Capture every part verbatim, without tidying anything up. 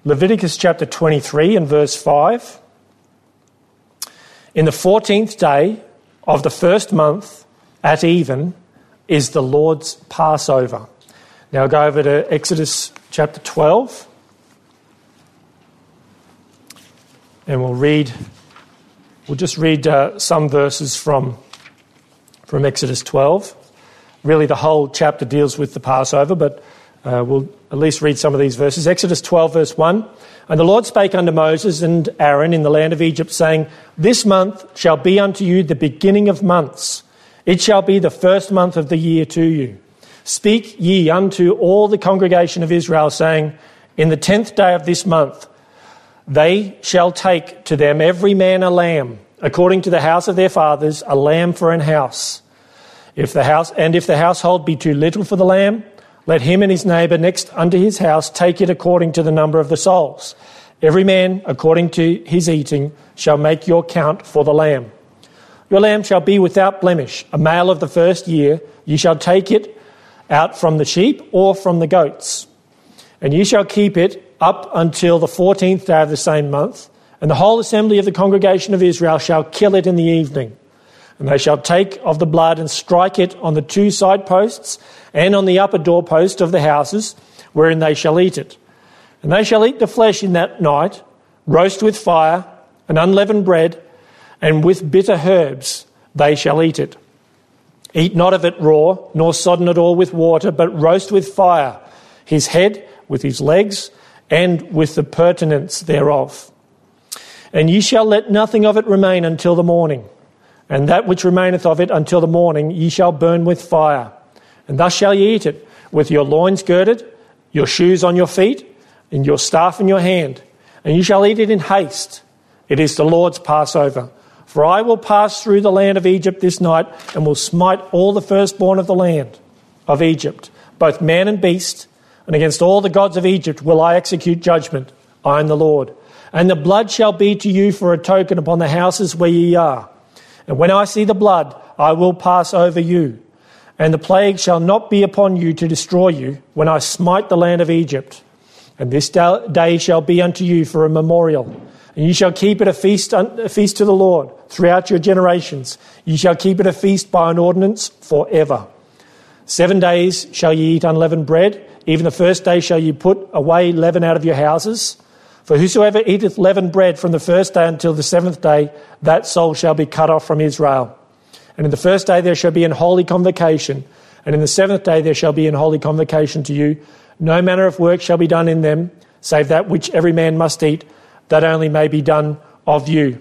Leviticus chapter twenty-three and verse five. In the fourteenth day of the first month at even is the Lord's Passover. Now I'll go over to Exodus chapter twelve. And we'll read, we'll just read uh, some verses from, from Exodus twelve. Really the whole chapter deals with the Passover, but uh, we'll at least read some of these verses. Exodus twelve verse one. And the Lord spake unto Moses and Aaron in the land of Egypt, saying, This month shall be unto you the beginning of months. It shall be the first month of the year to you. Speak ye unto all the congregation of Israel, saying, In the tenth day of this month they shall take to them every man a lamb, according to the house of their fathers, a lamb for an house. If the house and if the household be too little for the lamb, let him and his neighbour next unto his house take it according to the number of the souls. Every man according to his eating shall make your count for the lamb. Your lamb shall be without blemish, a male of the first year. Ye shall take it out from the sheep or from the goats. And ye shall keep it up until the fourteenth day of the same month. And the whole assembly of the congregation of Israel shall kill it in the evening. And they shall take of the blood and strike it on the two side posts and on the upper doorpost of the houses, wherein they shall eat it. And they shall eat the flesh in that night, roast with fire and unleavened bread, and with bitter herbs they shall eat it. Eat not of it raw, nor sodden it all with water, but roast with fire his head with his legs, and with the purtenance thereof. And ye shall let nothing of it remain until the morning. And that which remaineth of it until the morning ye shall burn with fire. And thus shall ye eat it, with your loins girded, your shoes on your feet, and your staff in your hand. And you shall eat it in haste. It is the Lord's Passover. For I will pass through the land of Egypt this night, and will smite all the firstborn of the land of Egypt, both man and beast, and against all the gods of Egypt will I execute judgment. I am the Lord. And the blood shall be to you for a token upon the houses where ye are. And when I see the blood, I will pass over you. And the plague shall not be upon you to destroy you when I smite the land of Egypt. And this day shall be unto you for a memorial. And ye shall keep it a feast, a feast to the Lord throughout your generations. Ye shall keep it a feast by an ordinance forever. Seven days shall ye eat unleavened bread. Even the first day shall ye put away leaven out of your houses. For whosoever eateth leavened bread from the first day until the seventh day, that soul shall be cut off from Israel. And in the first day there shall be an holy convocation, and in the seventh day there shall be an holy convocation to you. No manner of work shall be done in them, save that which every man must eat, that only may be done of you.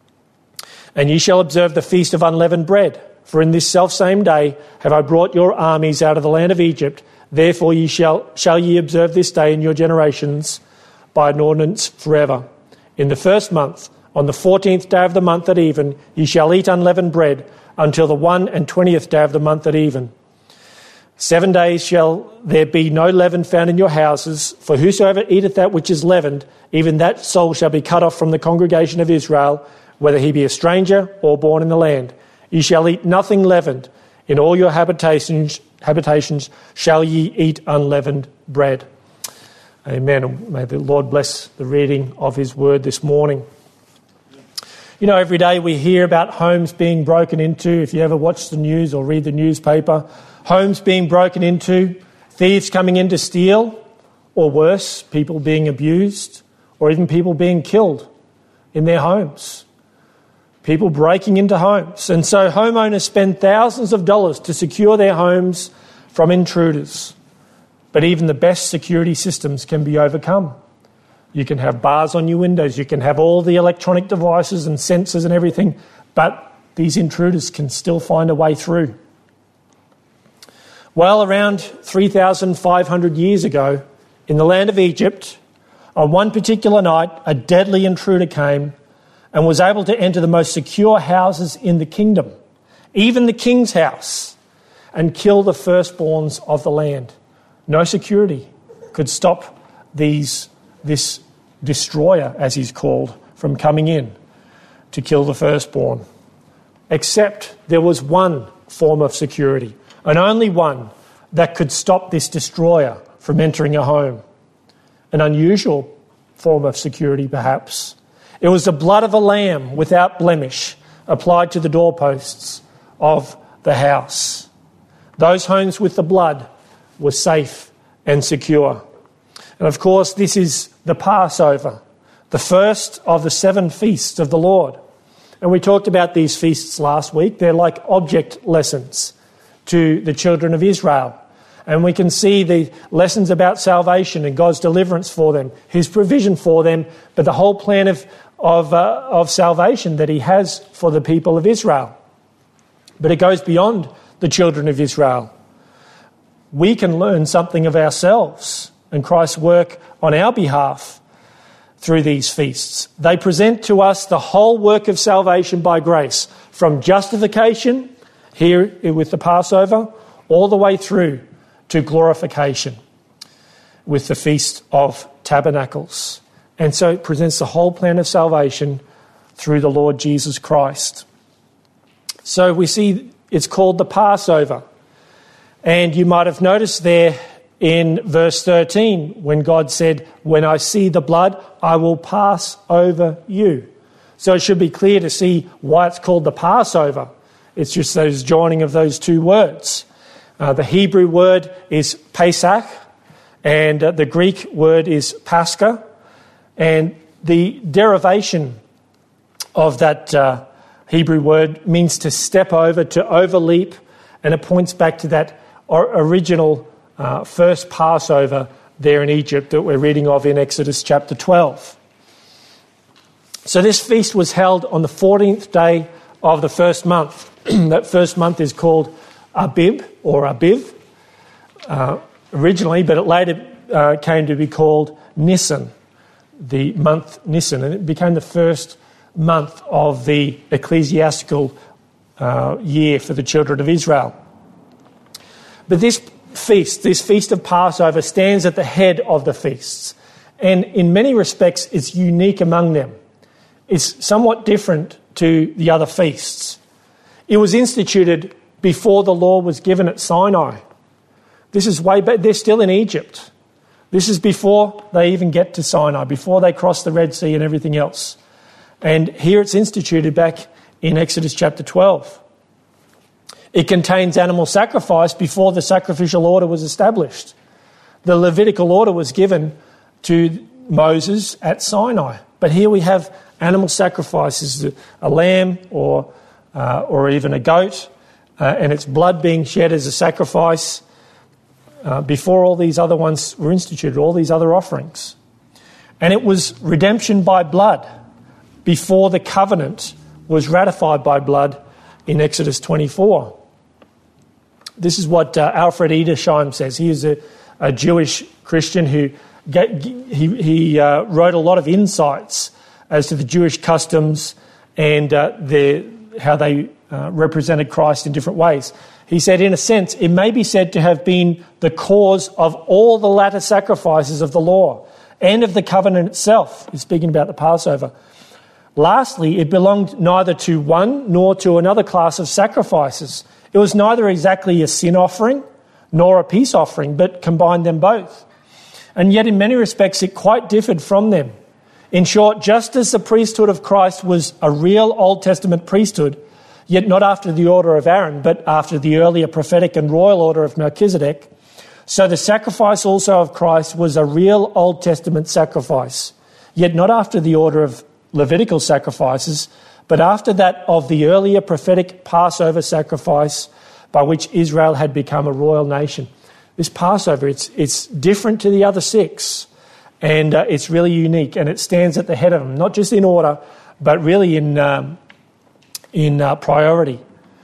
And ye shall observe the feast of unleavened bread. For in this selfsame day have I brought your armies out of the land of Egypt. Therefore ye shall, shall ye observe this day in your generations by an ordinance forever. In the first month, on the fourteenth day of the month at even, ye shall eat unleavened bread until the one and twentieth day of the month at even. Seven days shall there be no leaven found in your houses, for whosoever eateth that which is leavened, even that soul shall be cut off from the congregation of Israel, whether he be a stranger or born in the land. Ye shall eat nothing leavened. In all your habitations, habitations shall ye eat unleavened bread. Amen. And may the Lord bless the reading of his word this morning. You know, every day we hear about homes being broken into. If you ever watch the news or read the newspaper, homes being broken into, thieves coming in to steal, or worse, people being abused, or even people being killed in their homes. People breaking into homes. And so homeowners spend thousands of dollars to secure their homes from intruders. But even the best security systems can be overcome. You can have bars on your windows, you can have all the electronic devices and sensors and everything, but these intruders can still find a way through. Well, around three thousand five hundred years ago, in the land of Egypt, on one particular night, a deadly intruder came and was able to enter the most secure houses in the kingdom, even the king's house, and kill the firstborns of the land. No security could stop these, this destroyer, as he's called, from coming in to kill the firstborn. Except there was one form of security, and only one, that could stop this destroyer from entering a home. An unusual form of security perhaps. It was the blood of a lamb without blemish applied to the doorposts of the house. Those homes with the blood were safe and secure. And of course, this is the Passover, the first of the seven feasts of the Lord. And we talked about these feasts last week. They're like object lessons to the children of Israel. And we can see the lessons about salvation and God's deliverance for them, his provision for them, but the whole plan of, of, uh, of salvation that he has for the people of Israel. But it goes beyond the children of Israel. We can learn something of ourselves and Christ's work on our behalf through these feasts. They present to us the whole work of salvation by grace, from justification, here with the Passover, all the way through to glorification with the Feast of Tabernacles. And so it presents the whole plan of salvation through the Lord Jesus Christ. So we see it's called the Passover. And you might have noticed there in verse thirteen when God said, "When I see the blood, I will pass over you." So it should be clear to see why it's called the Passover. It's just those joining of those two words. Uh, the Hebrew word is Pesach, and uh, the Greek word is Pascha. And the derivation of that uh, Hebrew word means to step over, to overleap, and it points back to that or original uh, first Passover there in Egypt that we're reading of in Exodus chapter twelve. So this feast was held on the fourteenth day of the first month. That first month is called Abib or Abiv uh, originally, but it later uh, came to be called Nisan, the month Nisan, and it became the first month of the ecclesiastical uh, year for the children of Israel. But this feast, this feast of Passover, stands at the head of the feasts, and in many respects it's unique among them. It's somewhat different to the other feasts. It was instituted before the law was given at Sinai. This is way back. They're still in Egypt. This is before they even get to Sinai, before they cross the Red Sea and everything else. And here it's instituted back in Exodus chapter twelve. It contains animal sacrifice before the sacrificial order was established. The Levitical order was given to Moses at Sinai. But here we have animal sacrifices, a lamb or uh, or even a goat, uh, and its blood being shed as a sacrifice uh, before all these other ones were instituted, all these other offerings. And it was redemption by blood before the covenant was ratified by blood in Exodus twenty-four. This is what uh, Alfred Edersheim says. He is a, a Jewish Christian who get, he, he uh, wrote a lot of insights as to the Jewish customs and uh, their, how they uh, represented Christ in different ways. He said, in a sense, it may be said to have been the cause of all the latter sacrifices of the law and of the covenant itself. He's speaking about the Passover. Lastly, it belonged neither to one nor to another class of sacrifices. It was neither exactly a sin offering nor a peace offering, but combined them both. And yet in many respects it quite differed from them. In short, just as the priesthood of Christ was a real Old Testament priesthood, yet not after the order of Aaron, but after the earlier prophetic and royal order of Melchizedek, so the sacrifice also of Christ was a real Old Testament sacrifice, yet not after the order of Levitical sacrifices, but after that of the earlier prophetic Passover sacrifice by which Israel had become a royal nation. This Passover, it's it's different to the other six, and uh, it's really unique, and it stands at the head of them, not just in order, but really in um, in uh, priority.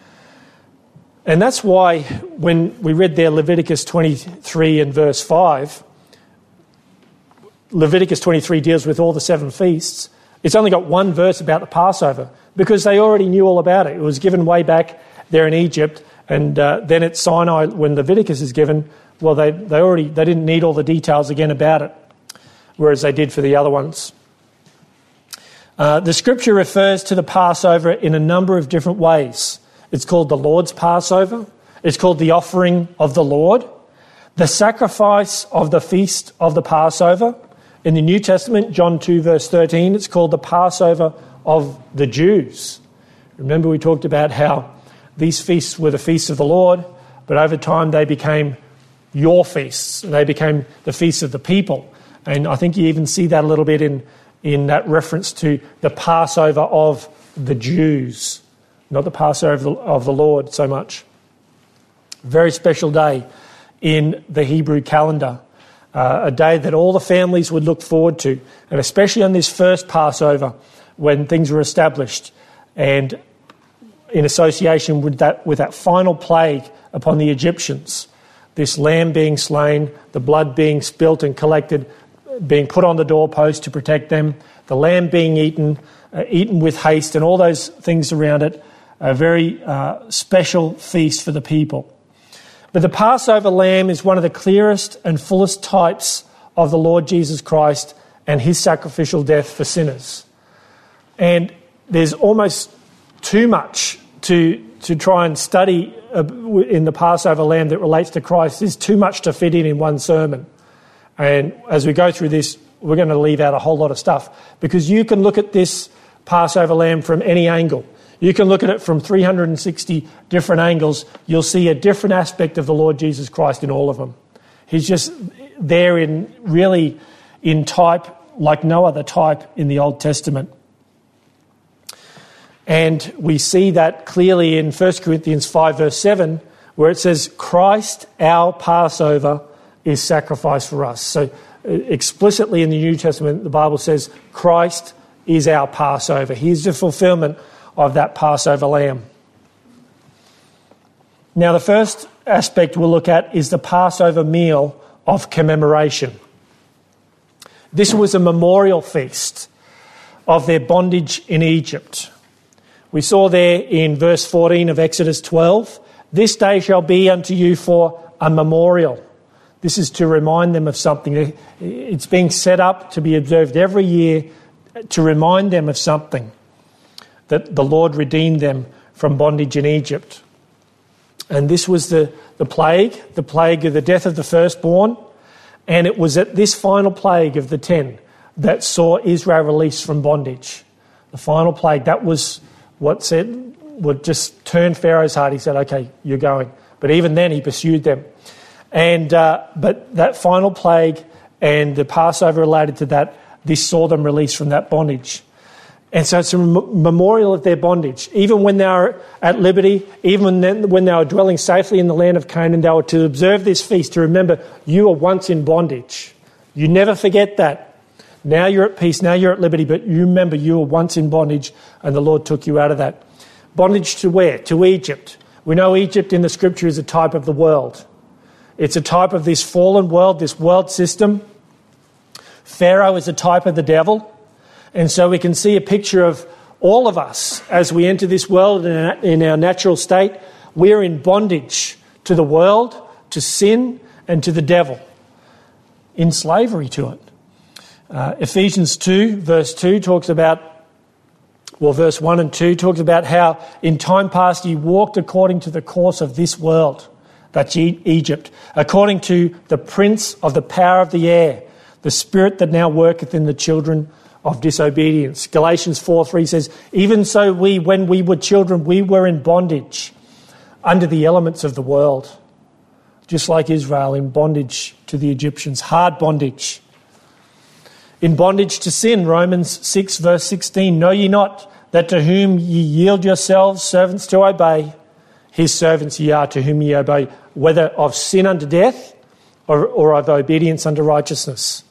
And that's why when we read there Leviticus twenty-three and verse five, Leviticus twenty-three deals with all the seven feasts. It's only got one verse about the Passover because they already knew all about it. It was given way back there in Egypt, and uh, then at Sinai when Leviticus is given, well, they they already they didn't need all the details again about it, whereas they did for the other ones. Uh, the Scripture refers to the Passover in a number of different ways. It's called the Lord's Passover. It's called the offering of the Lord, the sacrifice of the feast of the Passover, In the New Testament, John two verse thirteen, it's called the Passover of the Jews. Remember we talked about how these feasts were the feasts of the Lord, but over time they became your feasts. They became the feasts of the people. And I think you even see that a little bit in, in that reference to the Passover of the Jews, not the Passover of the, of the Lord so much. Very special day in the Hebrew calendar, uh, a day that all the families would look forward to, and especially on this first Passover when things were established and in association with that, with that final plague upon the Egyptians, this lamb being slain, the blood being spilt and collected, being put on the doorpost to protect them, the lamb being eaten, uh, eaten with haste, and all those things around it, a very uh, special feast for the people. But the Passover lamb is one of the clearest and fullest types of the Lord Jesus Christ and his sacrificial death for sinners. And there's almost too much to to try and study in the Passover lamb that relates to Christ. There's too much to fit in in one sermon. And as we go through this, we're going to leave out a whole lot of stuff, because you can look at this Passover lamb from any angle. You can look at it from three hundred sixty different angles. You'll see a different aspect of the Lord Jesus Christ in all of them. He's just there in really in type like no other type in the Old Testament. And we see that clearly in First Corinthians five verse seven, where it says, Christ, our Passover, is sacrificed for us. So explicitly in the New Testament, the Bible says Christ is our Passover. He is the fulfillment of that Passover lamb. Now, the first aspect we'll look at is the Passover meal of commemoration. This was a memorial feast of their bondage in Egypt. We saw there in verse fourteen of Exodus twelve, this day shall be unto you for a memorial. This is to remind them of something. It's being set up to be observed every year to remind them of something, that the Lord redeemed them from bondage in Egypt. And this was the, the plague, the plague of the death of the firstborn. And it was at this final plague of the ten that saw Israel released from bondage. The final plague, that was what said would just turn Pharaoh's heart. He said, okay, you're going. But even then he pursued them. And uh, but that final plague and the Passover related to that, this saw them released from that bondage. And so it's a memorial of their bondage. Even when they were at liberty, even when they were dwelling safely in the land of Canaan, they were to observe this feast to remember you were once in bondage. You never forget that. Now you're at peace, now you're at liberty, but you remember you were once in bondage and the Lord took you out of that. Bondage to where? To Egypt. We know Egypt in the scripture is a type of the world. It's a type of this fallen world, this world system. Pharaoh is a type of the devil. And so we can see a picture of all of us as we enter this world in our natural state. We're in bondage to the world, to sin, and to the devil, in slavery to it. Uh, Ephesians two, verse two, talks about, well, verse one and two talks about how in time past you walked according to the course of this world, that's Egypt, according to the prince of the power of the air, the spirit that now worketh in the children of disobedience. Galatians four three says, even so we, when we were children, we were in bondage under the elements of the world, just like Israel, in bondage to the Egyptians, hard bondage. In bondage to sin, Romans six verse sixteen, know ye not that to whom ye yield yourselves servants to obey, his servants ye are to whom ye obey, whether of sin unto death or, or of obedience unto righteousness.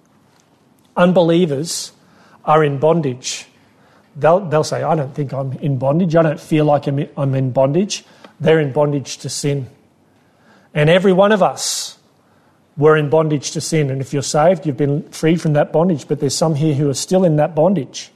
Unbelievers are in bondage. They'll, they'll say, I don't think I'm in bondage. I don't feel like I'm in, I'm in bondage. They're in bondage to sin. And every one of us were in bondage to sin. And if you're saved, you've been freed from that bondage. But there's some here who are still in that bondage.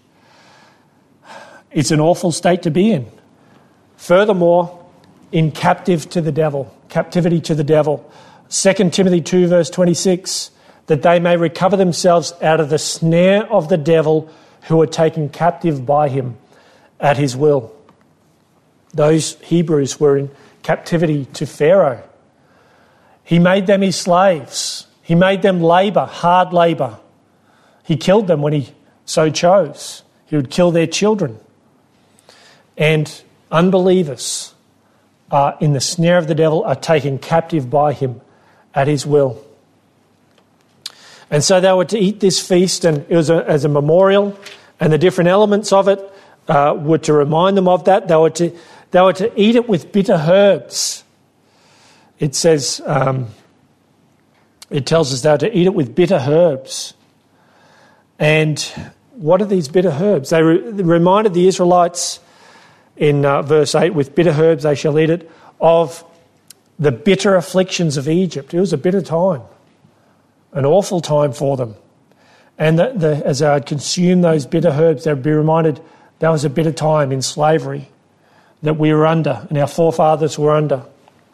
It's an awful state to be in. Furthermore, in captive to the devil, captivity to the devil. Second Timothy two verse twenty-six, that they may recover themselves out of the snare of the devil who are taken captive by him at his will. Those Hebrews were in captivity to Pharaoh. He made them his slaves. He made them labour, hard labour. He killed them when he so chose. He would kill their children. And unbelievers are in the snare of the devil, are taken captive by him at his will. And so they were to eat this feast, and it was a, as a memorial, and the different elements of it uh, were to remind them of that. They were to they were to eat it with bitter herbs. It says, um, it tells us they were to eat it with bitter herbs. And what are these bitter herbs? They, re- they reminded the Israelites in uh, verse eight, with bitter herbs they shall eat it, of the bitter afflictions of Egypt. It was a bitter time, an awful time for them. And the, the, as they would consume those bitter herbs, they'd be reminded that was a bitter time in slavery that we were under and our forefathers were under.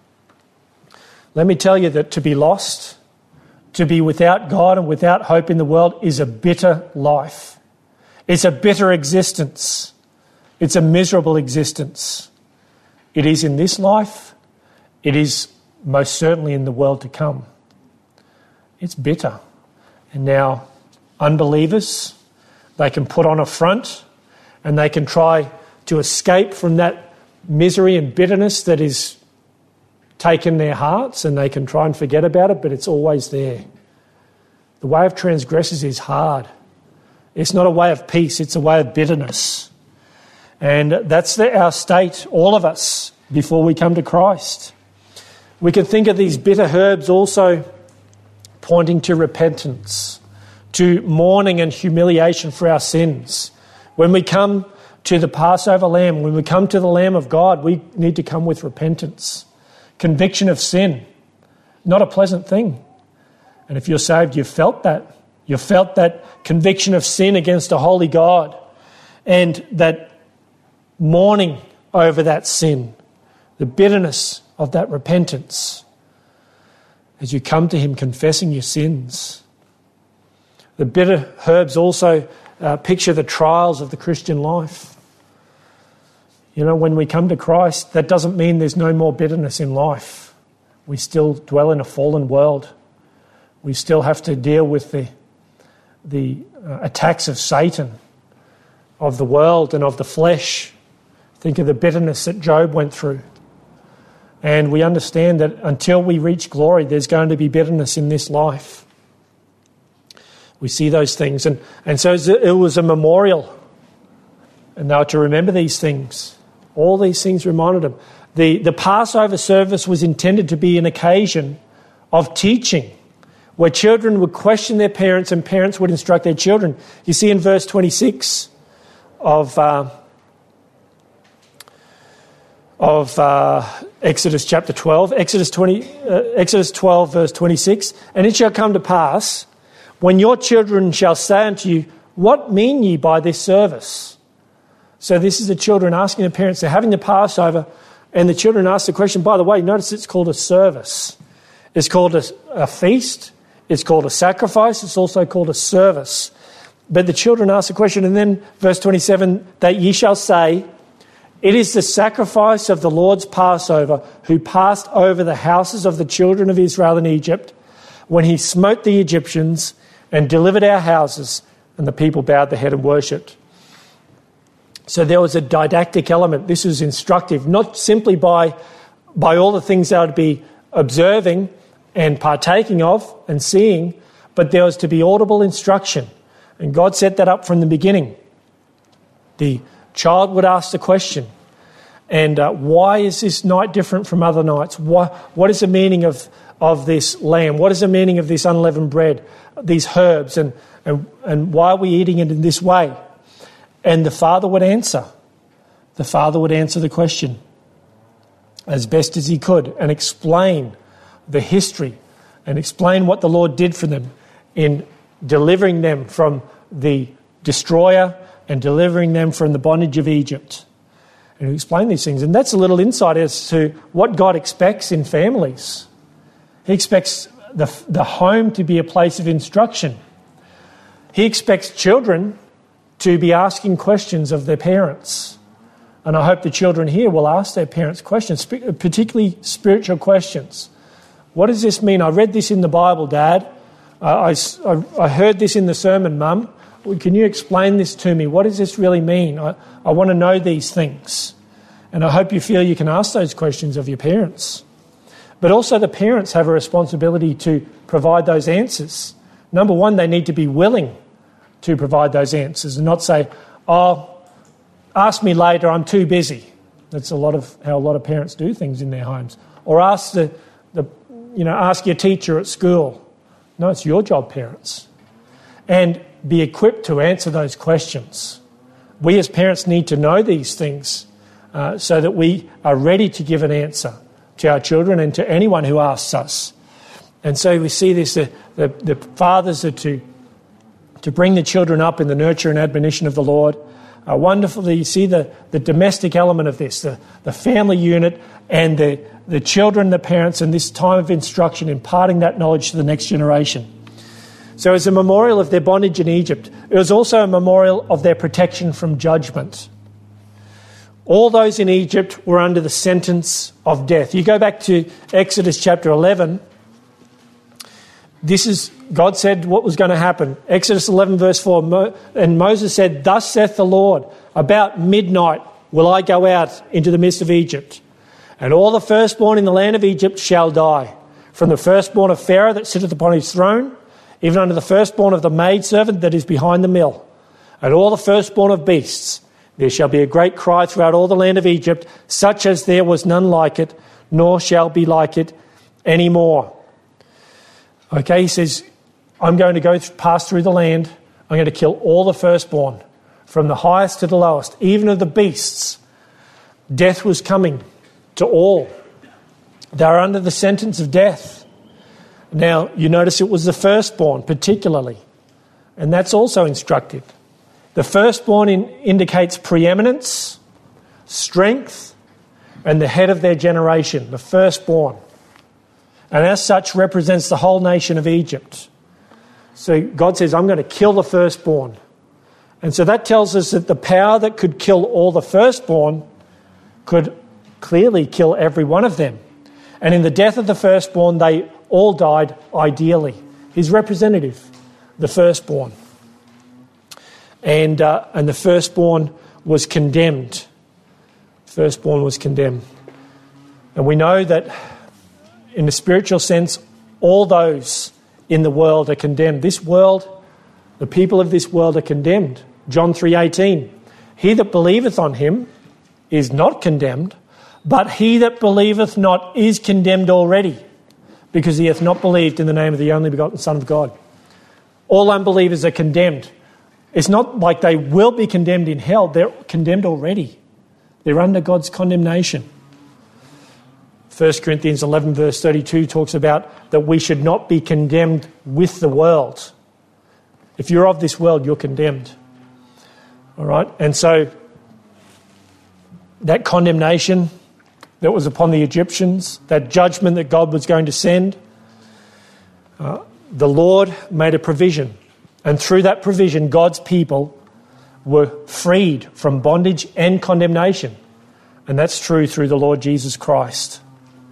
Let me tell you that to be lost, to be without God and without hope in the world is a bitter life. It's a bitter existence. It's a miserable existence. It is in this life. It is most certainly in the world to come. It's bitter. And now unbelievers, they can put on a front and they can try to escape from that misery and bitterness that is taken their hearts, and they can try and forget about it, but it's always there. The way of transgressors is hard. It's not a way of peace, it's a way of bitterness. And that's the, our state, all of us, before we come to Christ. We can think of these bitter herbs also pointing to repentance, to mourning and humiliation for our sins. When we come to the Passover lamb, when we come to the Lamb of God, we need to come with repentance. Conviction of sin, not a pleasant thing. And if you're saved, you've felt that. You've felt that conviction of sin against a holy God and that mourning over that sin, the bitterness of that repentance as you come to him confessing your sins. The bitter herbs also uh, picture the trials of the Christian life. You know, when we come to Christ, that doesn't mean there's no more bitterness in life. We still dwell in a fallen world. We still have to deal with the, the uh, attacks of Satan, of the world and of the flesh. Think of the bitterness that Job went through. And we understand that until we reach glory, there's going to be bitterness in this life. We see those things. And, and so it was a memorial. And they were to remember these things. All these things reminded them. The, the Passover service was intended to be an occasion of teaching, where children would question their parents and parents would instruct their children. You see in verse twenty-six of, uh, of uh, Exodus chapter twelve, Exodus, twenty, uh, Exodus twelve verse twenty-six, and it shall come to pass, when your children shall say unto you, what mean ye by this service? So this is the children asking the parents, they're having the Passover, and the children ask the question, by the way, notice it's called a service. It's called a, a feast. It's called a sacrifice. It's also called a service. But the children ask the question, and then verse twenty-seven, that ye shall say, it is the sacrifice of the Lord's Passover, who passed over the houses of the children of Israel in Egypt, when he smote the Egyptians and delivered our houses, and the people bowed their head and worshipped. So there was a didactic element. This was instructive, not simply by, by all the things they would be observing and partaking of and seeing, but there was to be audible instruction. And God set that up from the beginning. The child would ask the question, and uh, why is this night different from other nights? Why, what is the meaning of, of this lamb? What is the meaning of this unleavened bread, these herbs, and, and, and why are we eating it in this way? And the father would answer. The father would answer the question as best as he could and explain the history and explain what the Lord did for them in delivering them from the destroyer and delivering them from the bondage of Egypt. And he explained these things. And that's a little insight as to what God expects in families. He expects the, the home to be a place of instruction. He expects children to be asking questions of their parents. And I hope the children here will ask their parents questions, particularly spiritual questions. What does this mean? I read this in the Bible, Dad. I, I, I heard this in the sermon, Mum. Can you explain this to me? What does this really mean? I, I want to know these things. And I hope you feel you can ask those questions of your parents. But also the parents have a responsibility to provide those answers. Number one, they need to be willing to provide those answers and not say, oh, ask me later, I'm too busy. That's a lot of how a lot of parents do things in their homes. Or ask the, the you know, ask your teacher at school. No, it's your job, parents. And be equipped to answer those questions. We as parents need to know these things uh, so that we are ready to give an answer to our children and to anyone who asks us. And so we see this, the, the, the fathers are to, to bring the children up in the nurture and admonition of the Lord. Uh, wonderfully, you see the, the domestic element of this, the, the family unit and the, the children, the parents, and this time of instruction, imparting that knowledge to the next generation. So it's a memorial of their bondage in Egypt. It was also a memorial of their protection from judgment. All those in Egypt were under the sentence of death. You go back to Exodus chapter eleven. This is, God said what was going to happen. Exodus eleven verse four, Mo, and Moses said, "Thus saith the Lord, about midnight will I go out into the midst of Egypt, and all the firstborn in the land of Egypt shall die, from the firstborn of Pharaoh that sitteth upon his throne, even unto the firstborn of the maidservant that is behind the mill, and all the firstborn of beasts. There shall be a great cry throughout all the land of Egypt, such as there was none like it, nor shall be like it any more." Okay, he says, I'm going to go th- pass through the land. I'm going to kill all the firstborn, from the highest to the lowest, even of the beasts. Death was coming to all. They were under the sentence of death. Now, you notice it was the firstborn particularly, and that's also instructive. The firstborn in, indicates preeminence, strength, and the head of their generation, the firstborn. And as such represents the whole nation of Egypt. So God says, I'm going to kill the firstborn. And so that tells us that the power that could kill all the firstborn could clearly kill every one of them. And in the death of the firstborn, they all died ideally. His representative, the firstborn. And uh, and the firstborn was condemned. Firstborn was condemned. And we know that in the spiritual sense, all those in the world are condemned. This world, the people of this world are condemned. John three eighteen, he that believeth on him is not condemned, but he that believeth not is condemned already, because he hath not believed in the name of the only begotten Son of God. All unbelievers are condemned. It's not like they will be condemned in hell. They're condemned already. They're under God's condemnation. First Corinthians eleven verse thirty-two talks about that we should not be condemned with the world. If you're of this world, you're condemned. All right? And so that condemnation that was upon the Egyptians, that judgment that God was going to send, uh, the Lord made a provision. And through that provision, God's people were freed from bondage and condemnation. And that's true through the Lord Jesus Christ.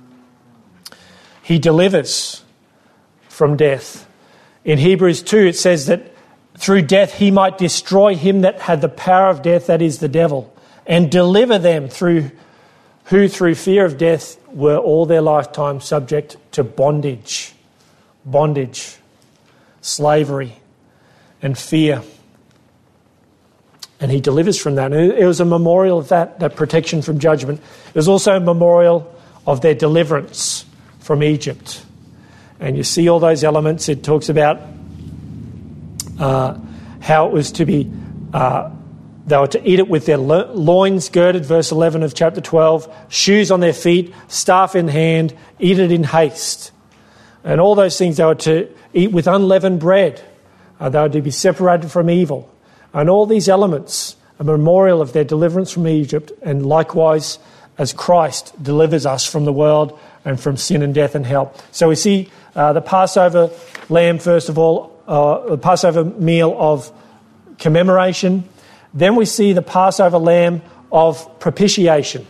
He delivers from death. In Hebrews two, it says that through death he might destroy him that had the power of death, that is the devil, and deliver them through who through fear of death were all their lifetime subject to bondage, bondage, slavery, and fear. And he delivers from that. And it was a memorial of that, that protection from judgment. It was also a memorial of their deliverance from Egypt. And you see all those elements. It talks about uh, how it was to be, uh, they were to eat it with their loins girded, verse eleven of chapter twelve, shoes on their feet, staff in hand, eat it in haste. And all those things they were to eat with unleavened bread. Uh, they were to be separated from evil. And all these elements, a memorial of their deliverance from Egypt, and likewise as Christ delivers us from the world and from sin and death and hell. So we see uh, the Passover lamb, first of all, uh, the Passover meal of commemoration. Then we see the Passover lamb of propitiation.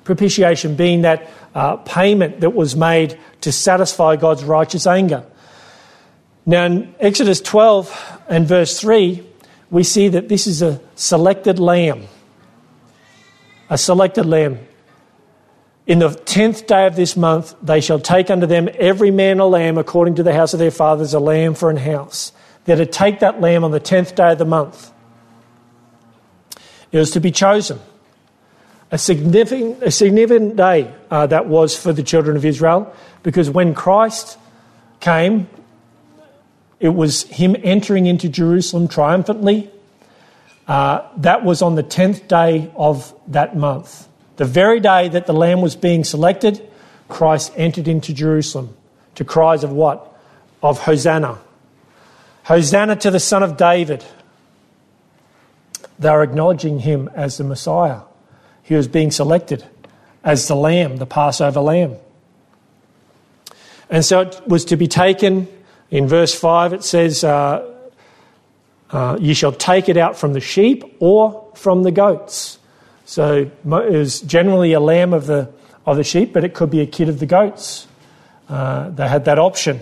Propitiation being that uh, payment that was made to satisfy God's righteous anger. Now in Exodus twelve and verse three, we see that this is a selected lamb. A selected lamb. In the tenth day of this month, they shall take unto them every man a lamb according to the house of their fathers, a lamb for an house. They're to take that lamb on the tenth day of the month. It was to be chosen. A significant, a significant day uh, that was for the children of Israel, because when Christ came, it was him entering into Jerusalem triumphantly. Uh, that was on the tenth day of that month. The very day that the lamb was being selected, Christ entered into Jerusalem to cries of what? Of Hosanna. Hosanna to the Son of David. They were acknowledging him as the Messiah. He was being selected as the lamb, the Passover lamb. And so it was to be taken. In verse five it says, uh, uh, you shall take it out from the sheep or from the goats. So it was generally a lamb of the of the sheep, but it could be a kid of the goats. Uh, they had that option.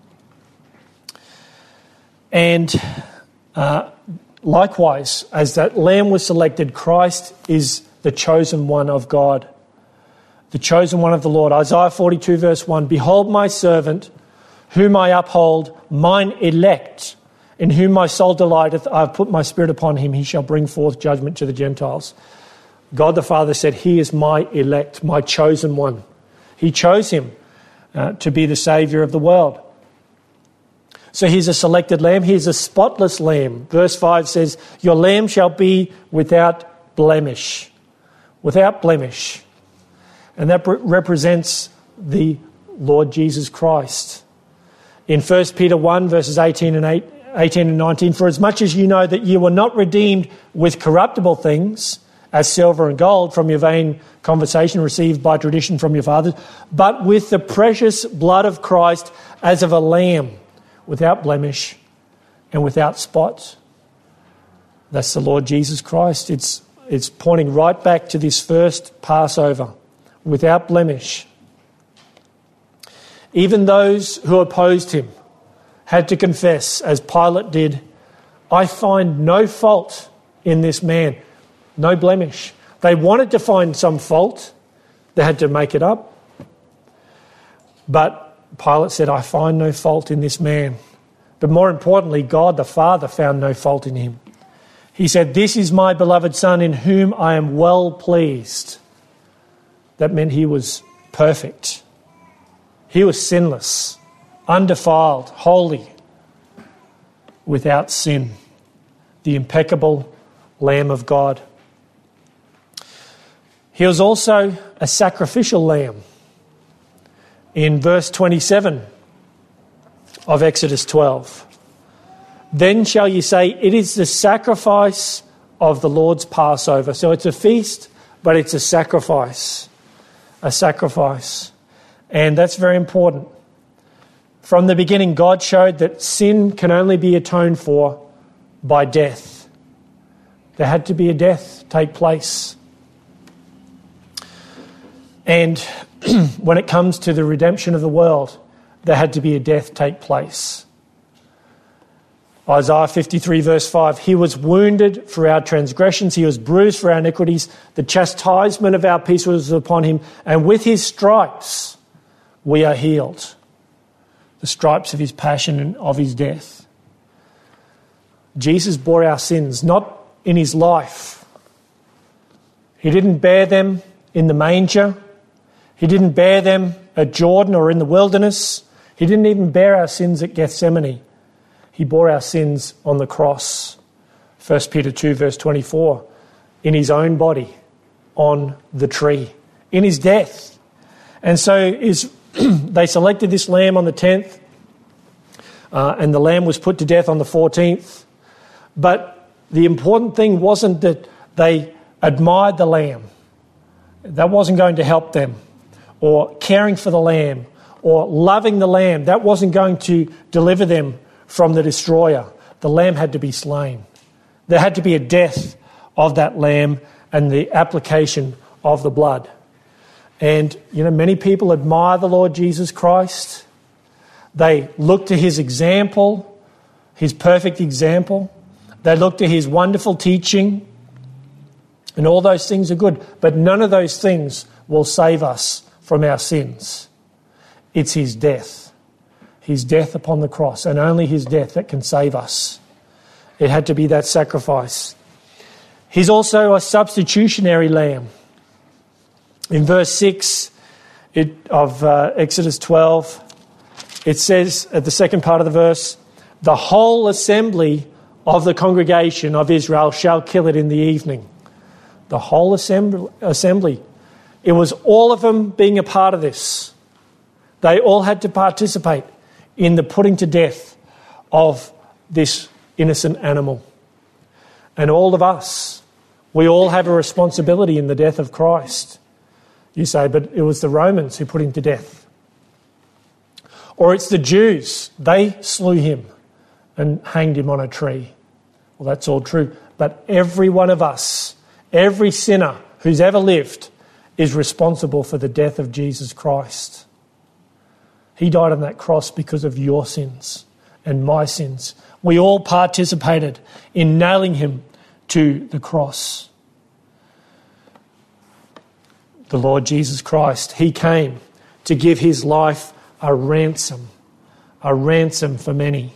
And uh, likewise, as that lamb was selected, Christ is the chosen one of God, the chosen one of the Lord. Isaiah forty-two verse one, behold my servant, whom I uphold, mine elect, in whom my soul delighteth. I have put my spirit upon him. He shall bring forth judgment to the Gentiles. God the Father said, he is my elect, my chosen one. He chose him uh, to be the Saviour of the world. So he's a selected lamb. He's a spotless lamb. Verse five says, your lamb shall be without blemish. Without blemish. And that represents the Lord Jesus Christ. In First Peter one, verses eighteen and eight, eighteen and nineteen, for as much as you know that you were not redeemed with corruptible things, as silver and gold, from your vain conversation received by tradition from your fathers, but with the precious blood of Christ as of a lamb, without blemish and without spot. That's the Lord Jesus Christ. It's, it's pointing right back to this first Passover, without blemish. Even those who opposed him had to confess, as Pilate did, I find no fault in this man. No blemish. They wanted to find some fault. They had to make it up. But Pilate said, I find no fault in this man. But more importantly, God the Father found no fault in him. He said, this is my beloved Son in whom I am well pleased. That meant he was perfect. He was sinless, undefiled, holy, without sin. The impeccable Lamb of God. He was also a sacrificial lamb. In verse twenty-seven of Exodus twelve, then shall you say, it is the sacrifice of the Lord's Passover. So it's a feast, but it's a sacrifice. A sacrifice. And that's very important. From the beginning, God showed that sin can only be atoned for by death. There had to be a death take place. And when it comes to the redemption of the world, there had to be a death take place. Isaiah fifty-three verse five, he was wounded for our transgressions, he was bruised for our iniquities, the chastisement of our peace was upon him, and with his stripes we are healed. The stripes of his passion and of his death. Jesus bore our sins, not in his life. He didn't bear them in the manger. He didn't bear them at Jordan or in the wilderness. He didn't even bear our sins at Gethsemane. He bore our sins on the cross. First Peter two verse twenty-four. In his own body, on the tree, in his death. And so is they selected this lamb on the tenth, uh, and the lamb was put to death on the fourteenth. But the important thing wasn't that they admired the lamb. That wasn't going to help them. Or caring for the lamb, or loving the lamb. That wasn't going to deliver them from the destroyer. The lamb had to be slain. There had to be a death of that lamb and the application of the blood. And, you know, many people admire the Lord Jesus Christ. They look to his example, his perfect example. They look to his wonderful teaching. And all those things are good. But none of those things will save us from our sins. It's his death. His death upon the cross. And only his death that can save us. It had to be that sacrifice. He's also a substitutionary lamb. In verse six it, of uh, Exodus twelve, it says at the second part of the verse, the whole assembly of the congregation of Israel shall kill it in the evening. The whole assembly. It was all of them being a part of this. They all had to participate in the putting to death of this innocent animal. And all of us, we all have a responsibility in the death of Christ. You say, but it was the Romans who put him to death. Or it's the Jews. They slew him and hanged him on a tree. Well, that's all true. But every one of us, every sinner who's ever lived, is responsible for the death of Jesus Christ. He died on that cross because of your sins and my sins. We all participated in nailing him to the cross. The Lord Jesus Christ, he came to give his life a ransom, a ransom for many.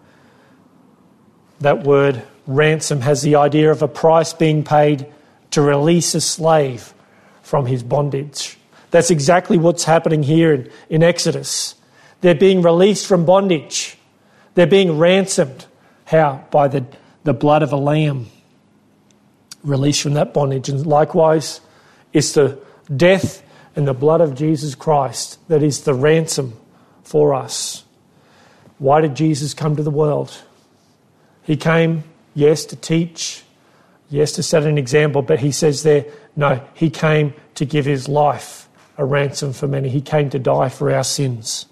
That word ransom has the idea of a price being paid to release a slave from his bondage. That's exactly what's happening here in, in Exodus. They're being released from bondage. They're being ransomed. How? By the, the blood of a lamb. Released from that bondage. And likewise, it's the death and the blood of Jesus Christ that is the ransom for us. Why did Jesus come to the world? He came, yes, to teach, yes, to set an example, but he says there, no, he came to give his life a ransom for many. He came to die for our sins.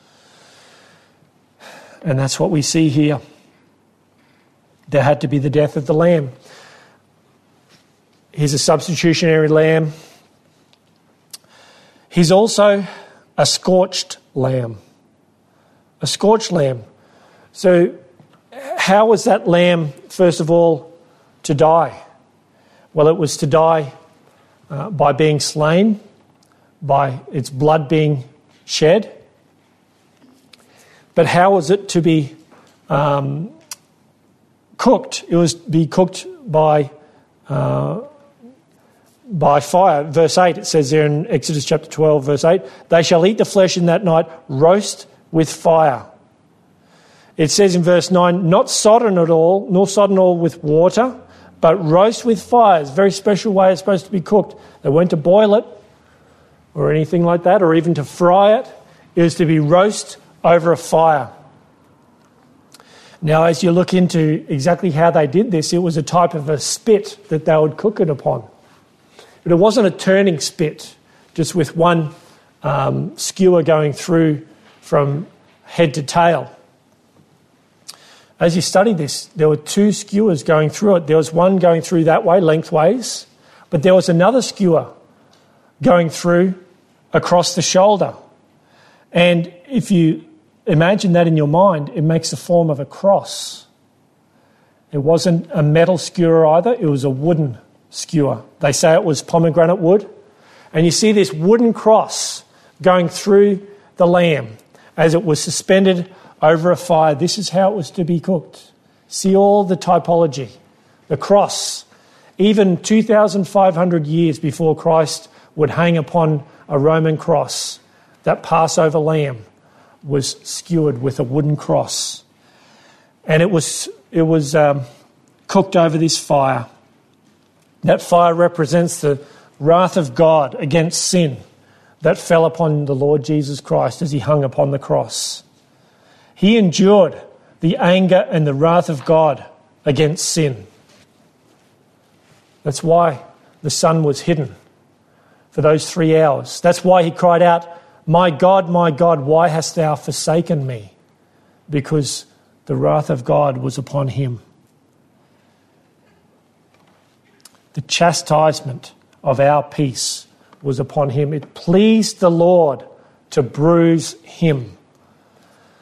And that's what we see here. There had to be the death of the lamb. He's a substitutionary lamb. He's also a scorched lamb. A scorched lamb. So how was that lamb, first of all, to die? Well, it was to die uh, by being slain, by its blood being shed. But how was it to be um, cooked? It was to be cooked by uh, by fire. Verse eight, it says there in Exodus chapter twelve, verse eight, they shall eat the flesh in that night, roast with fire. It says in verse nine, not sodden at all, nor sodden all with water, but roast with fire. It's a very special way it's supposed to be cooked. They weren't to boil it or anything like that, or even to fry it. It was to be roast over a fire. Now, as you look into exactly how they did this, it was a type of a spit that they would cook it upon. But it wasn't a turning spit, just with one um, skewer going through from head to tail. As you study this, there were two skewers going through it. There was one going through that way, lengthways, but there was another skewer going through across the shoulder. And if you imagine that in your mind, it makes the form of a cross. It wasn't a metal skewer either, it was a wooden skewer. They say it was pomegranate wood. And you see this wooden cross going through the lamb as it was suspended over a fire. This is how it was to be cooked. See all the typology. The cross, even two thousand five hundred years before Christ would hang upon a Roman cross, that Passover lamb was skewered with a wooden cross. And it was, it was um, cooked over this fire. That fire represents the wrath of God against sin that fell upon the Lord Jesus Christ as he hung upon the cross. He endured the anger and the wrath of God against sin. That's why the sun was hidden for those three hours. That's why he cried out, my God, my God, why hast thou forsaken me? Because the wrath of God was upon him. The chastisement of our peace was upon him. It pleased the Lord to bruise him.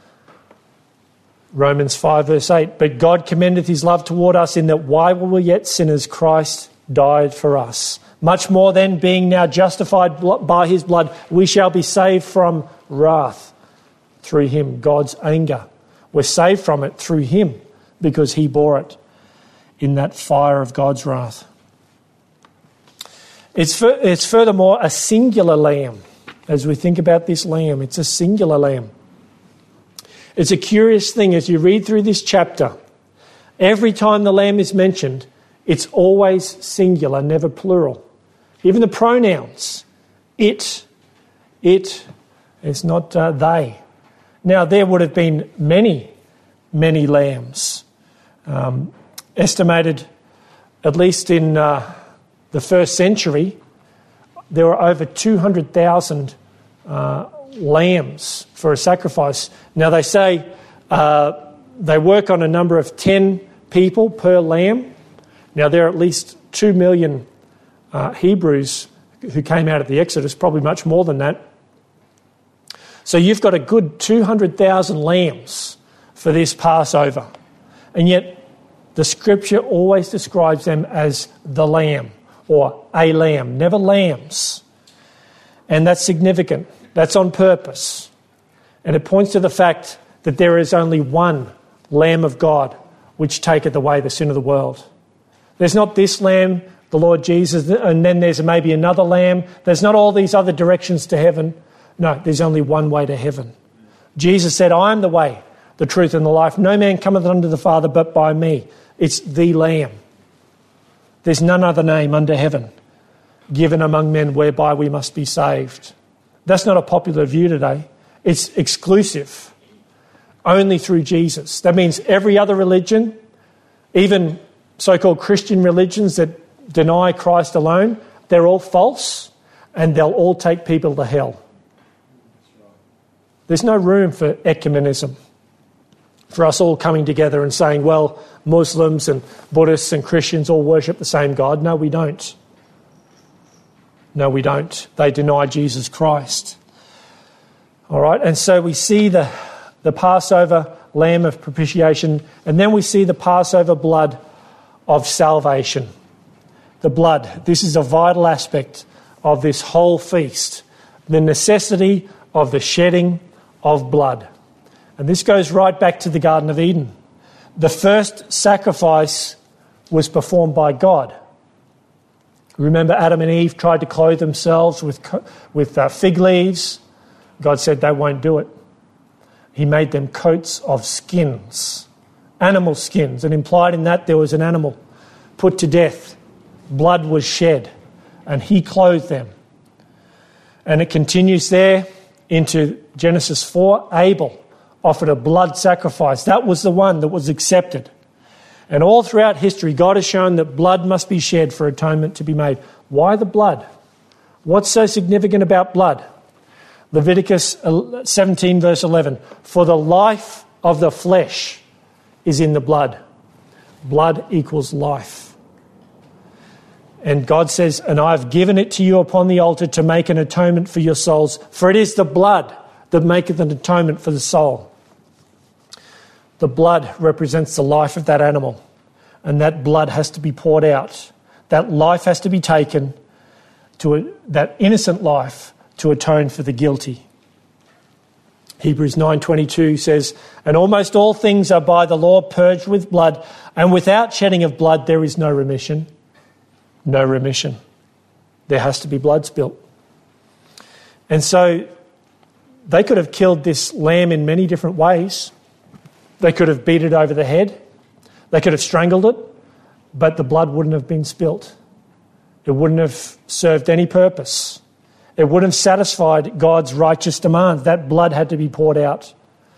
Romans five verse eight, but God commendeth his love toward us in that while we were yet sinners, Christ died for us. Much more then, being now justified by his blood, we shall be saved from wrath through him, God's anger. We're saved from it through him because he bore it in that fire of God's wrath. It's, it's furthermore a singular lamb. As we think about this lamb, it's a singular lamb. It's a curious thing as you read through this chapter. Every time the lamb is mentioned, it's always singular, never plural. Even the pronouns, it, it, it's not uh, they. Now, there would have been many, many lambs. Um, estimated, at least in uh, the first century, there were over two hundred thousand uh, lambs for a sacrifice. Now, they say uh, they work on a number of ten people per lamb. Now, there are at least two million uh, Hebrews who came out of the Exodus, probably much more than that. So you've got a good two hundred thousand lambs for this Passover. And yet the Scripture always describes them as the lamb or a lamb, never lambs. And that's significant. That's on purpose. And it points to the fact that there is only one Lamb of God which taketh away the sin of the world. There's not this lamb, the Lord Jesus, and then there's maybe another lamb. There's not all these other directions to heaven. No, there's only one way to heaven. Jesus said, I am the way, the truth and the life. No man cometh unto the Father but by me. It's the Lamb. There's none other name under heaven given among men whereby we must be saved. That's not a popular view today. It's exclusive. Only through Jesus. That means every other religion, even so-called Christian religions that deny Christ alone, they're all false and they'll all take people to hell. There's no room for ecumenism, for us all coming together and saying, well, Muslims and Buddhists and Christians all worship the same God. No, we don't. No, we don't. They deny Jesus Christ. All right, and so we see the, the Passover lamb of propitiation, and then we see the Passover blood of salvation. The blood. This is a vital aspect of this whole feast. The necessity of the shedding of blood. And this goes right back to the Garden of Eden. The first sacrifice was performed by God. Remember, Adam and Eve tried to clothe themselves with, with uh, fig leaves. God said they won't do it. He made them coats of skins, animal skins, and implied in that there was an animal put to death. Blood was shed, and he clothed them. And it continues there into Genesis four. Abel offered a blood sacrifice. That was the one that was accepted. And all throughout history, God has shown that blood must be shed for atonement to be made. Why the blood? What's so significant about blood? Leviticus seventeen verse eleven. For the life of the flesh is in the blood. Blood equals life. And God says, and I have given it to you upon the altar to make an atonement for your souls. For it is the blood that maketh an atonement for the soul. The blood represents the life of that animal. And that blood has to be poured out. That life has to be taken, to a, that innocent life, to atone for the guilty. Hebrews nine twenty-two says, and almost all things are by the law purged with blood, and without shedding of blood there is no remission. No remission. There has to be blood spilt. And so they could have killed this lamb in many different ways. They could have beat it over the head. They could have strangled it, but the blood wouldn't have been spilt. It wouldn't have served any purpose. It wouldn't have satisfied God's righteous demands. That blood had to be poured out.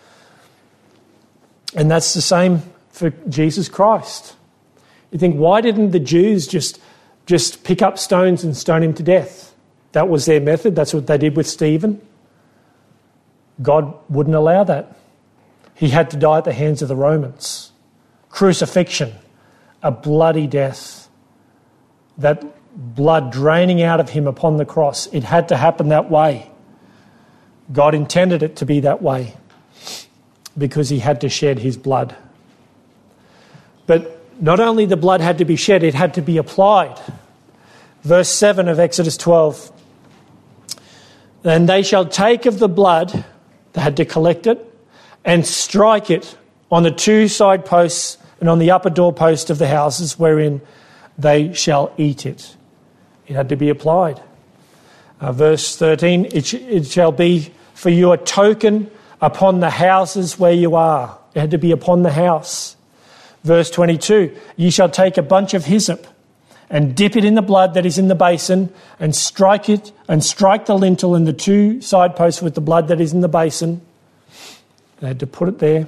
And that's the same for Jesus Christ. You think, why didn't the Jews just, just pick up stones and stone him to death? That was their method. That's what they did with Stephen. God wouldn't allow that. He had to die at the hands of the Romans. Crucifixion, a bloody death. That blood draining out of him upon the cross. It had to happen that way. God intended it to be that way. because he had to shed his blood. But not only the blood had to be shed, it had to be applied. Verse seven of Exodus twelve. And they shall take of the blood, they had to collect it, and strike it on the two side posts and on the upper doorpost of the houses wherein they shall eat it. It had to be applied. Uh, verse thirteen, it, sh- it shall be for you a token upon the houses where you are. It had to be upon the house. Verse twenty-two, ye shall take a bunch of hyssop and dip it in the blood that is in the basin and strike it and strike the lintel and the two side posts with the blood that is in the basin. They had to put it there.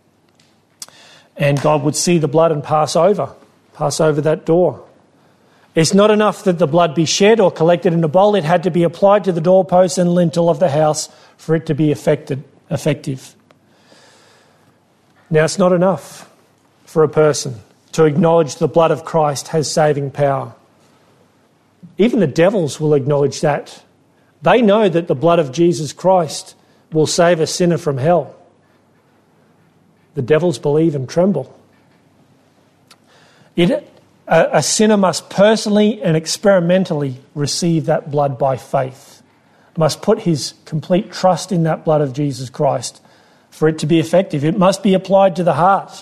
And God would see the blood and pass over, pass over that door. It's not enough that the blood be shed or collected in a bowl. It had to be applied to the doorpost and lintel of the house for it to be effected, effective. Now, it's not enough for a person to acknowledge the blood of Christ has saving power. Even the devils will acknowledge that. They know that the blood of Jesus Christ will save a sinner from hell. The devils believe and tremble. It, a, a sinner must personally and experimentally receive that blood by faith, must put his complete trust in that blood of Jesus Christ for it to be effective. It must be applied to the heart.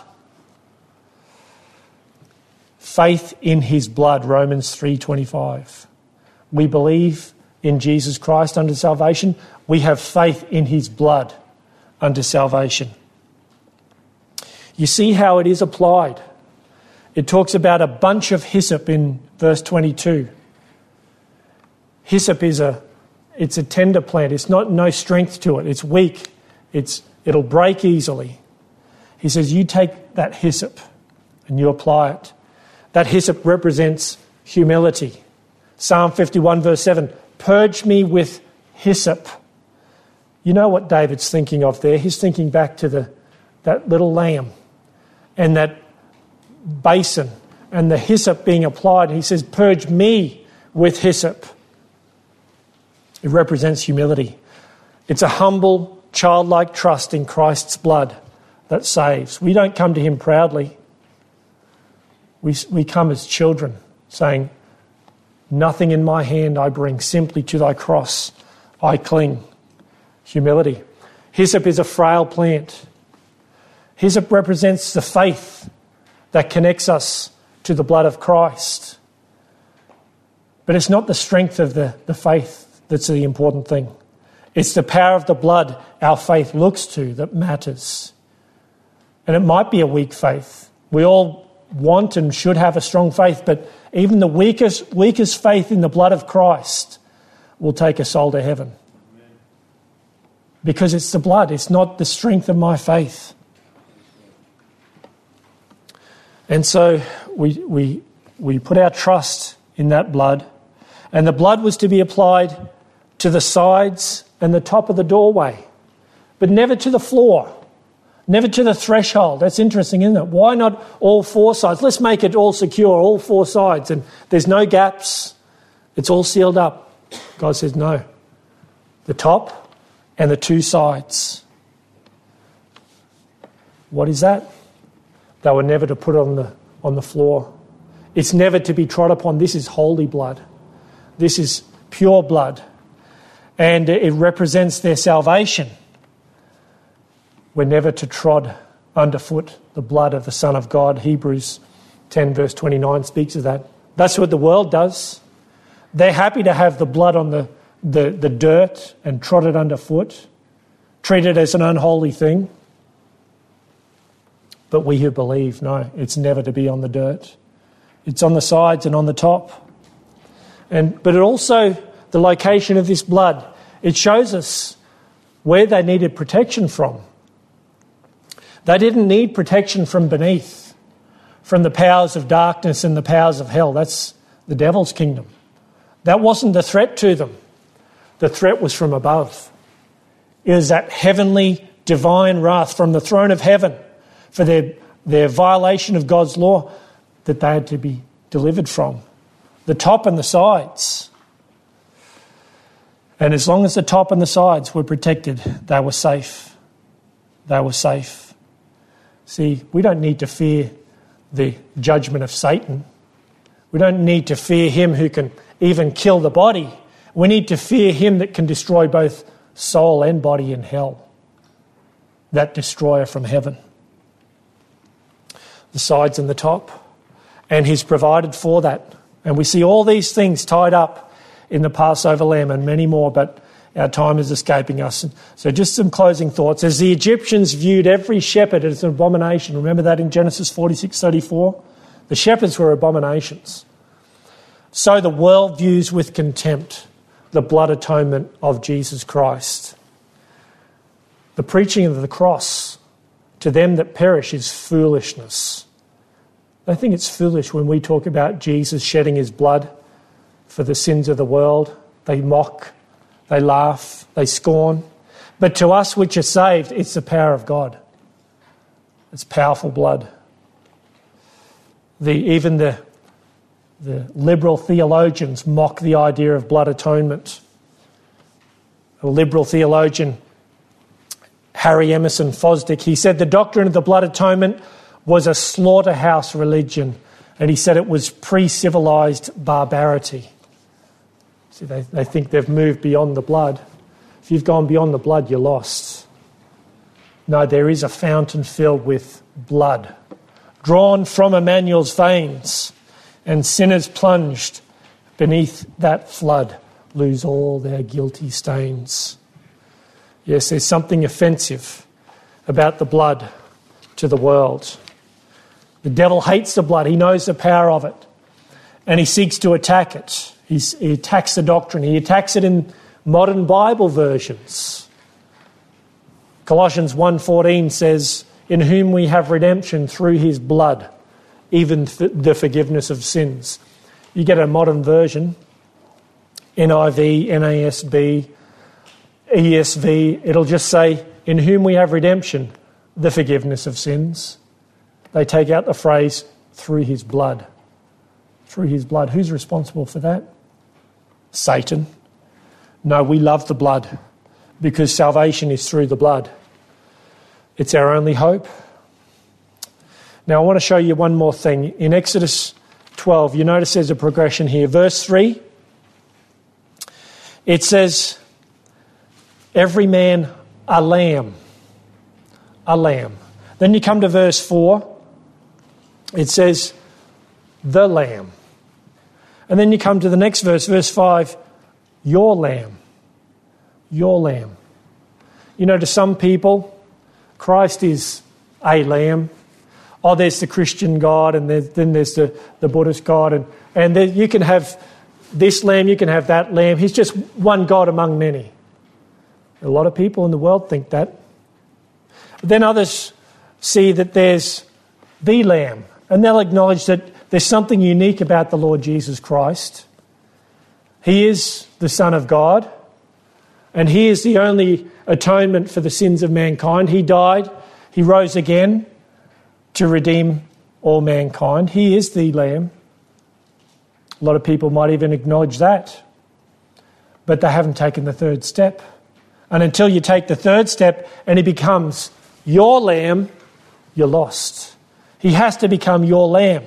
Faith in his blood, Romans three twenty-five. We believe in Jesus Christ unto salvation. We have faith in his blood unto salvation. You see how it is applied. It talks about a bunch of hyssop in verse twenty-two. Hyssop is a it's a tender plant. It's not no strength to it. It's weak. It's it'll break easily. He says, you take that hyssop and you apply it. That hyssop represents humility. Psalm fifty-one verse seven, purge me with hyssop. You know what David's thinking of there? He's thinking back to the that little lamb and that basin and the hyssop being applied. He says, purge me with hyssop. It represents humility. It's a humble, childlike trust in Christ's blood that saves. We don't come to him proudly. We, we come as children saying, nothing in my hand I bring, simply to thy cross I cling. Humility. Hyssop is a frail plant. Hyssop represents the faith that connects us to the blood of Christ. But it's not the strength of the, the faith that's the important thing. It's the power of the blood our faith looks to that matters. And it might be a weak faith. We all want and should have a strong faith, but even the weakest, weakest faith in the blood of Christ will take a soul to heaven. Amen. Because it's the blood, it's not the strength of my faith. And so we, we, we put our trust in that blood, and the blood was to be applied to the sides and the top of the doorway, but never to the floor. Never to the threshold. That's interesting, isn't it? Why not all four sides? Let's make it all secure, all four sides, and there's no gaps. It's all sealed up. God says no. The top and the two sides. What is that? They were never to put on the on the floor. It's never to be trod upon. This is holy blood. This is pure blood. And it represents their salvation. We're never to trod underfoot the blood of the Son of God. Hebrews ten verse twenty-nine speaks of that. That's what the world does. They're happy to have the blood on the, the, the dirt and trod it underfoot, treat it as an unholy thing. But we who believe, no, it's never to be on the dirt. It's on the sides and on the top. And but it also, the location of this blood, it shows us where they needed protection from. They didn't need protection from beneath, from the powers of darkness and the powers of hell. That's the devil's kingdom. That wasn't the threat to them. The threat was from above. It was that heavenly, divine wrath from the throne of heaven for their, their violation of God's law that they had to be delivered from. The top and the sides. And as long as the top and the sides were protected, they were safe. they were safe. See, we don't need to fear the judgment of Satan. We don't need to fear him who can even kill the body. We need to fear him that can destroy both soul and body in hell. That destroyer from heaven. The sides and the top. And he's provided for that. And we see all these things tied up in the Passover lamb and many more, but our time is escaping us. So just some closing thoughts. As the Egyptians viewed every shepherd as an abomination, remember that in Genesis forty-six thirty-four? The shepherds were abominations. So the world views with contempt the blood atonement of Jesus Christ. The preaching of the cross to them that perish is foolishness. They think it's foolish when we talk about Jesus shedding his blood for the sins of the world. They mock, they laugh, they scorn. But to us which are saved, it's the power of God. It's powerful blood. The, even the, the liberal theologians mock the idea of blood atonement. A liberal theologian, Harry Emerson Fosdick, he said the doctrine of the blood atonement was a slaughterhouse religion, and he said it was pre-civilized barbarity. See, they, they think they've moved beyond the blood. If you've gone beyond the blood, you're lost. No, there is a fountain filled with blood, drawn from Emmanuel's veins, and sinners plunged beneath that flood lose all their guilty stains. Yes, there's something offensive about the blood to the world. The devil hates the blood. He knows the power of it. And he seeks to attack it. He's, he attacks the doctrine. He attacks it in modern Bible versions. Colossians one fourteen says, in whom we have redemption through his blood, even the forgiveness of sins. You get a modern version, N I V, N A S B, E S V, it'll just say, in whom we have redemption, the forgiveness of sins. They take out the phrase, through his blood. Through his blood. Who's responsible for that? Satan. No, we love the blood because salvation is through the blood. It's our only hope. Now I want to show you one more thing. In Exodus twelve, you notice there's a progression here. Verse three, it says, every man a lamb. A lamb. Then you come to verse four, it says, the lamb. And then you come to the next verse, verse five, your lamb. Your lamb. You know, to some people, Christ is a lamb. Oh, there's the Christian God, and there's, then there's the, the Buddhist God. And, and there, you can have this lamb, you can have that lamb. He's just one God among many. A lot of people in the world think that. But then others see that there's the lamb, and they'll acknowledge that there's something unique about the Lord Jesus Christ. He is the Son of God, and he is the only atonement for the sins of mankind. He died, he rose again to redeem all mankind. He is the Lamb. A lot of people might even acknowledge that, but they haven't taken the third step. And until you take the third step and he becomes your lamb, you're lost. He has to become your lamb.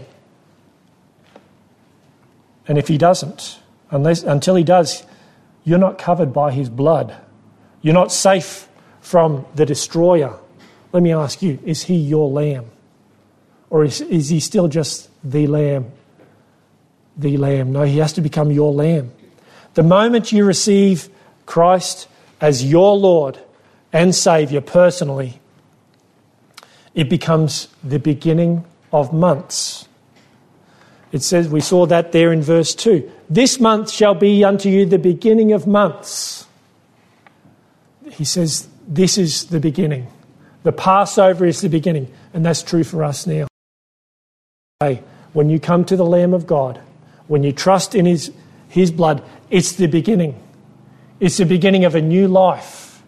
And if he doesn't, unless until he does, you're not covered by his blood. You're not safe from the destroyer. Let me ask you, is he your lamb? Or is, is he still just the lamb? The lamb. No, he has to become your lamb. The moment you receive Christ as your Lord and Saviour personally, it becomes the beginning of months. It says, we saw that there in verse two. This month shall be unto you the beginning of months. He says, this is the beginning. The Passover is the beginning. And that's true for us now. Hey, when you come to the Lamb of God, when you trust in his, his blood, it's the beginning. It's the beginning of a new life.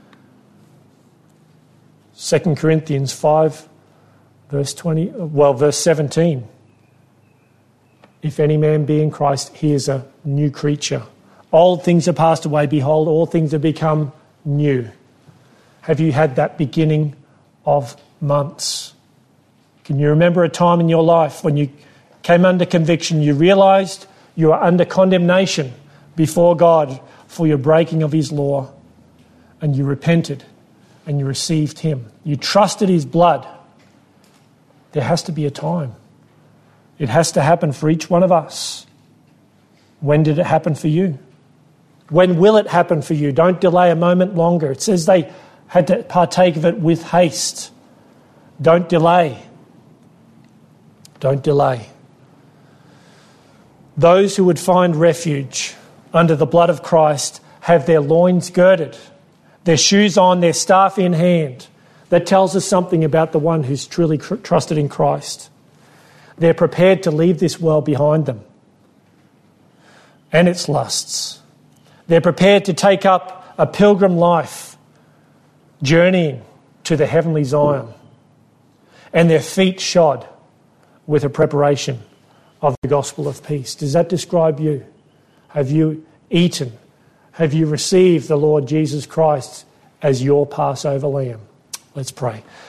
Second Corinthians five, verse twenty, well, verse seventeen. If any man be in Christ, he is a new creature. Old things are passed away. Behold, all things have become new. have you had that beginning of months? Can you remember a time in your life when you came under conviction, you realised you are under condemnation before God for your breaking of his law, and you repented and you received him? You trusted his blood. There has to be a time. It has to happen for each one of us. When did it happen for you? When will it happen for you? Don't delay a moment longer. It says they had to partake of it with haste. Don't delay. Don't delay. Those who would find refuge under the blood of Christ have their loins girded, their shoes on, their staff in hand. That tells us something about the one who's truly cr- trusted in Christ. They're prepared to leave this world behind them and its lusts. They're prepared to take up a pilgrim life, journeying to the heavenly Zion, and their feet shod with a preparation of the gospel of peace. Does that describe you? Have you eaten? Have you received the Lord Jesus Christ as your Passover lamb? Let's pray.